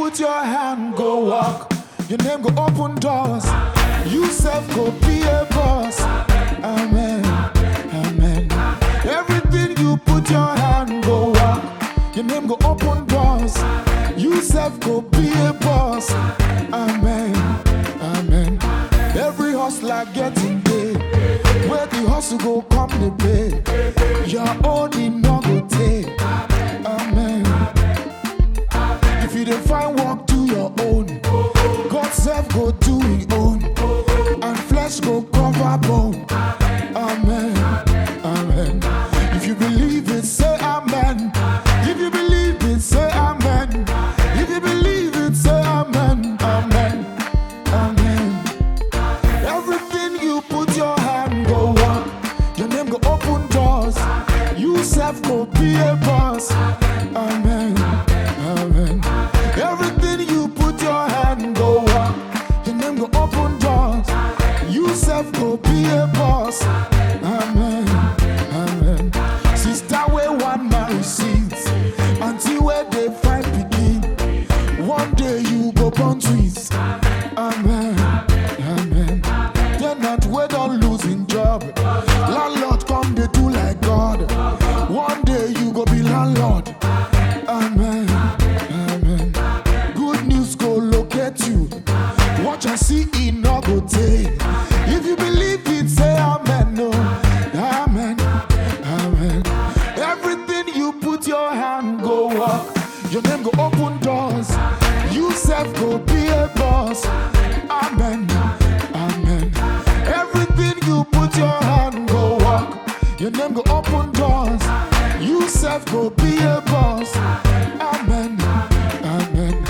put your hand, go walk. Your name go open doors. You self go be a boss. Amen. Amen. Everything you put your hand, go walk. Your name go open doors. You self go be a boss. Amen. Amen. Every hustler getting paid. Where the hustle go come the pay. Your own in no go take. Amen. If you don't find work, do your own. God self go do his own. And flesh go cover bone. Amen. Amen. If you believe it, say amen. If you believe it, say amen. If you believe it, say amen. Amen. Amen. Everything you put your hand, go walk. Your name go open doors. You self go be a boss. Amen. Amen. Everything you put your hand, go walk. Your name go open doors. You self go be a boss. Amen. Amen. Sister where one man receives until where they find begin. One day you go born twins. Amen. Amen. They're not where don't losing job. Landlord come they do like God. One day you go be landlord. Amen. Amen. Good news go locate you. Watch and see it no go take. If you believe it, say amen. No. Amen. Amen. Everything you put your hand, go walk. Your name go open doors. You self go be a boss. Amen. Amen. Everything you put your hand, go walk. Your name go open doors. You self go be a boss. Amen. Amen.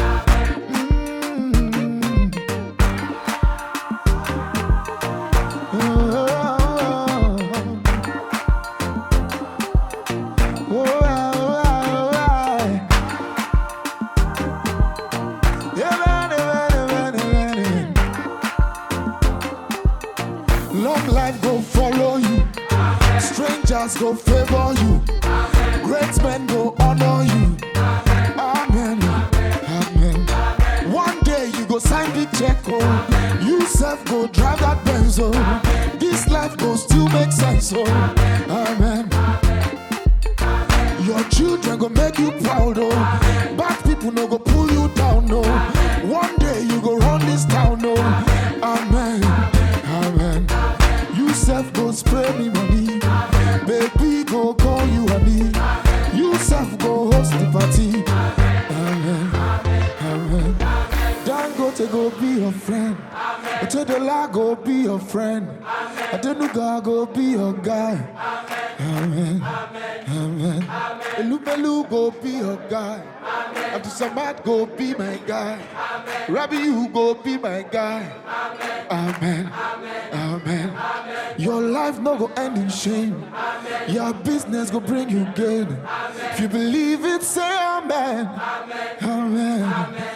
Long life go follow you. Strangers go favor you. Great men go honor you. Amen. Amen. One day you go sign the check. Oh. You self go drive that Benz. Oh. This life go still make sense. Oh. Amen. Your children go make you proud. Oh. Bad people no go pull you down. No. One day you go run this town. Oh. Amen. Amen. You self go spray me money. Baby go call you honey. You self go host the party. Amen. Amen. Dangote go be your friend. Otedola go be your friend. Adenuga go be your guy. Amen. Amen. Elubelu go be your guy. Abdusamad go be my guy. Rabbi you go be my guy. Amen. Amen. Your life no go end in shame. Your business go bring you gain. If you believe it, say amen. Amen.